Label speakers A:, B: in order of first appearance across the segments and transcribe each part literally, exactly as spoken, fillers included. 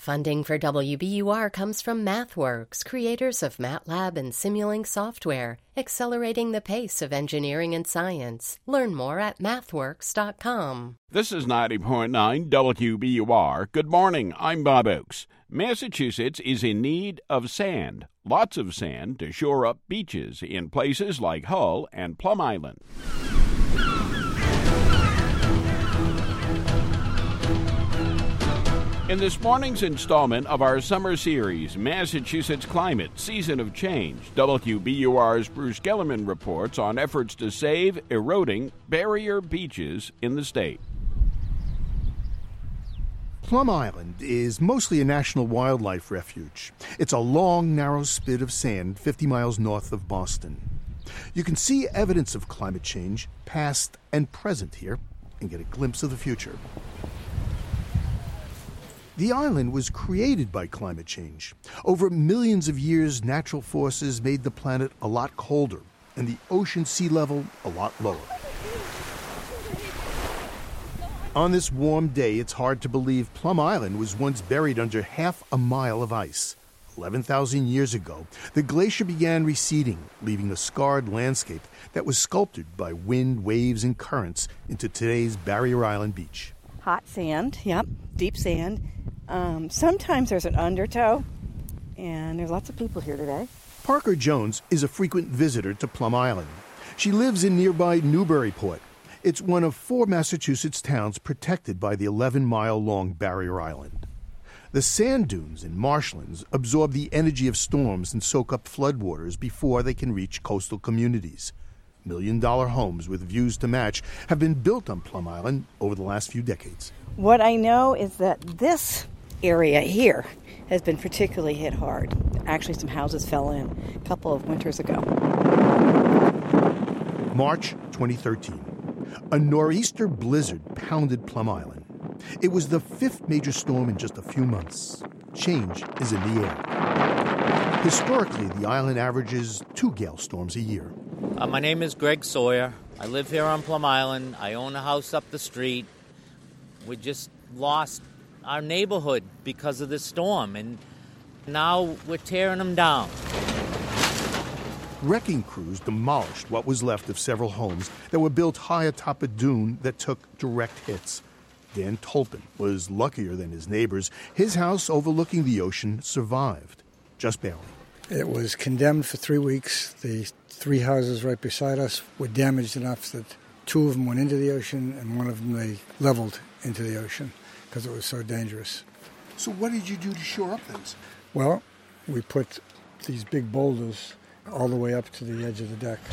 A: Funding for W B U R comes from MathWorks, creators of MATLAB and Simulink software, accelerating the pace of engineering and science. Learn more at mathworks dot com.
B: This is ninety point nine W B U R. Good morning, I'm Bob Oakes. Massachusetts is in need of sand, lots of sand to shore up beaches in places like Hull and Plum Island. In this morning's installment of our summer series, Massachusetts Climate, Season of Change, W B U R's Bruce Gellerman reports on efforts to save eroding barrier beaches in the state.
C: Plum Island is mostly a national wildlife refuge. It's a long, narrow spit of sand fifty miles north of Boston. You can see evidence of climate change, past and present here, and get a glimpse of the future. The island was created by climate change. Over millions of years, natural forces made the planet a lot colder and the ocean sea level a lot lower. On this warm day, it's hard to believe Plum Island was once buried under half a mile of ice. eleven thousand years ago, the glacier began receding, leaving a scarred landscape that was sculpted by wind, waves, and currents into today's Barrier Island beach.
D: Hot sand, yep, deep sand. Um, sometimes there's an undertow, and there's lots of people here today.
C: Parker Jones is a frequent visitor to Plum Island. She lives in nearby Newburyport. It's one of four Massachusetts towns protected by the eleven-mile-long Barrier Island. The sand dunes and marshlands absorb the energy of storms and soak up floodwaters before they can reach coastal communities. Million-dollar homes with views to match have been built on Plum Island over the last few decades.
D: What I know is that this area here has been particularly hit hard. Actually, some houses fell in a couple of winters ago.
C: March twenty thirteen. A nor'easter blizzard pounded Plum Island. It was the fifth major storm in just a few months. Change is in the air. Historically, the island averages two gale storms a year.
E: Uh, my name is Greg Sawyer. I live here on Plum Island. I own a house up the street. We just lost our neighborhood because of this storm, and now we're tearing them down.
C: Wrecking crews demolished what was left of several homes that were built high atop a dune that took direct hits. Dan Tolpin was luckier than his neighbors. His house overlooking the ocean survived, just barely.
F: It was condemned for three weeks. The three houses right beside us were damaged enough that two of them went into the ocean and one of them they leveled into the ocean because it was so dangerous.
C: So what did you do to shore up things?
F: Well, we put these big boulders all the way up to the edge of the deck.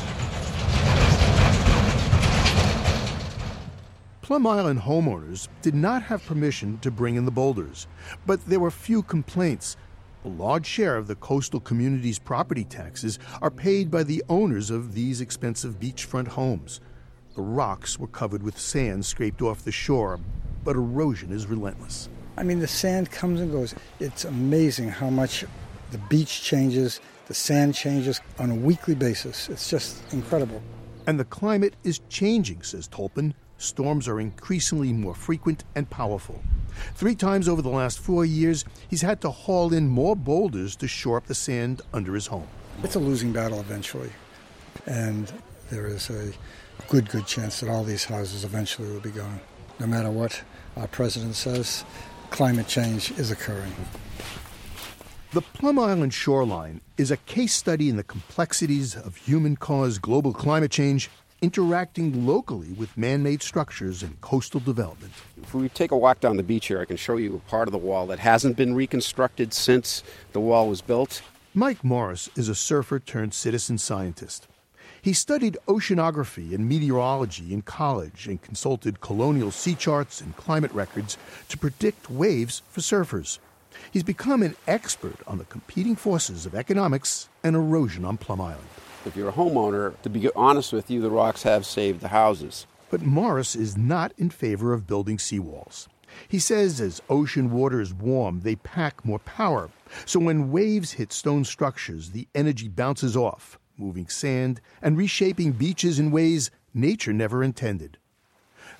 C: Plum Island homeowners did not have permission to bring in the boulders, but there were few complaints. A large share of the coastal community's property taxes are paid by the owners of these expensive beachfront homes. The rocks were covered with sand scraped off the shore, but erosion is relentless.
F: I mean, the sand comes and goes. It's amazing how much the beach changes, the sand changes on a weekly basis. It's just incredible.
C: And the climate is changing, says Tolpin. Storms are increasingly more frequent and powerful. Three times over the last four years, he's had to haul in more boulders to shore up the sand under his home.
F: It's a losing battle eventually, and there is a good, good chance that all these houses eventually will be gone. No matter what our president says, climate change is occurring.
C: The Plum Island shoreline is a case study in the complexities of human-caused global climate change interacting locally with man-made structures and coastal development.
G: If we take a walk down the beach here, I can show you a part of the wall that hasn't been reconstructed since the wall was built.
C: Mike Morris is a surfer turned citizen scientist. He studied oceanography and meteorology in college and consulted colonial sea charts and climate records to predict waves for surfers. He's become an expert on the competing forces of economics and erosion on Plum Island.
G: If you're a homeowner, to be honest with you, the rocks have saved the houses.
C: But Morris is not in favor of building seawalls. He says as ocean waters warm, they pack more power. So when waves hit stone structures, the energy bounces off, moving sand and reshaping beaches in ways nature never intended.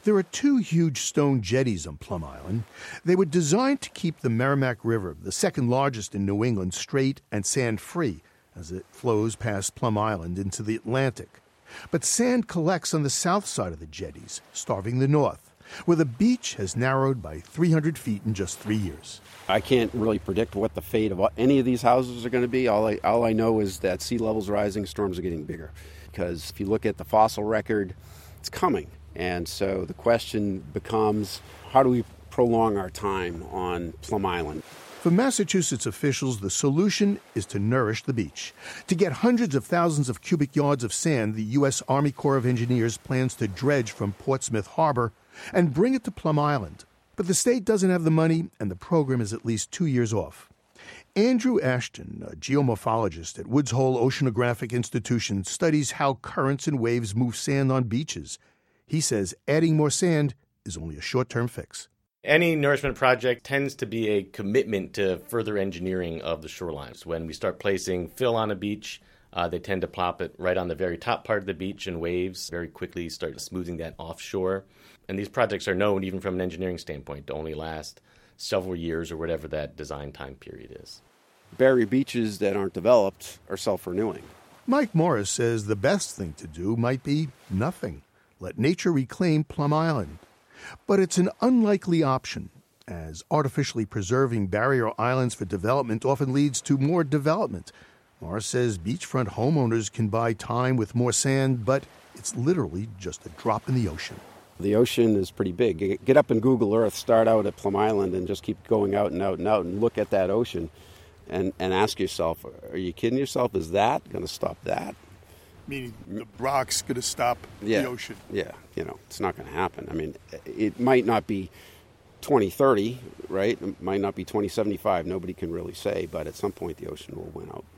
C: There are two huge stone jetties on Plum Island. They were designed to keep the Merrimack River, the second largest in New England, straight and sand-free as it flows past Plum Island into the Atlantic. But sand collects on the south side of the jetties, starving the north, where the beach has narrowed by three hundred feet in just three years.
G: I can't really predict what the fate of any of these houses are going to be. All I, all I know is that sea level's rising, storms are getting bigger. Because if you look at the fossil record, it's coming. And so the question becomes, how do we prolong our time on Plum Island?
C: For Massachusetts officials, the solution is to nourish the beach. To get hundreds of thousands of cubic yards of sand, the U S Army Corps of Engineers plans to dredge from Portsmouth Harbor and bring it to Plum Island. But the state doesn't have the money, and the program is at least two years off. Andrew Ashton, a geomorphologist at Woods Hole Oceanographic Institution, studies how currents and waves move sand on beaches. He says adding more sand is only a short-term fix.
H: Any nourishment project tends to be a commitment to further engineering of the shorelines. When we start placing fill on a beach, uh, they tend to plop it right on the very top part of the beach, and waves very quickly start smoothing that offshore. And these projects are known, even from an engineering standpoint, to only last several years or whatever that design time period is.
G: Barrier beaches that aren't developed are self-renewing.
C: Mike Morris says the best thing to do might be nothing. Let nature reclaim Plum Island. But it's an unlikely option, as artificially preserving barrier islands for development often leads to more development. Morris says beachfront homeowners can buy time with more sand, but it's literally just a drop in the ocean.
G: The ocean is pretty big. Get up in Google Earth, start out at Plum Island, and just keep going out and out and out and look at that ocean and, and ask yourself, are you kidding yourself? Is that going to stop that?
I: Meaning the rock's going to stop
G: yeah,
I: the ocean.
G: Yeah, you know, it's not going to happen. I mean, it might not be twenty thirty, right? It might not be twenty seventy-five. Nobody can really say, but at some point the ocean will win out.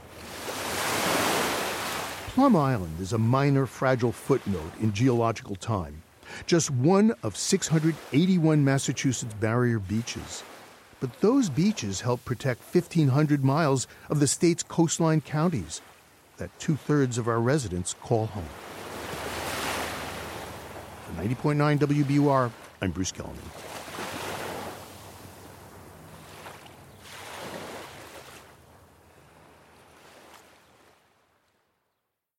C: Plum Island is a minor, fragile footnote in geological time. Just one of six hundred eighty-one Massachusetts barrier beaches. But those beaches help protect fifteen hundred miles of the state's coastline counties that two-thirds of our residents call home. For ninety point nine W B U R, I'm Bruce Gelman.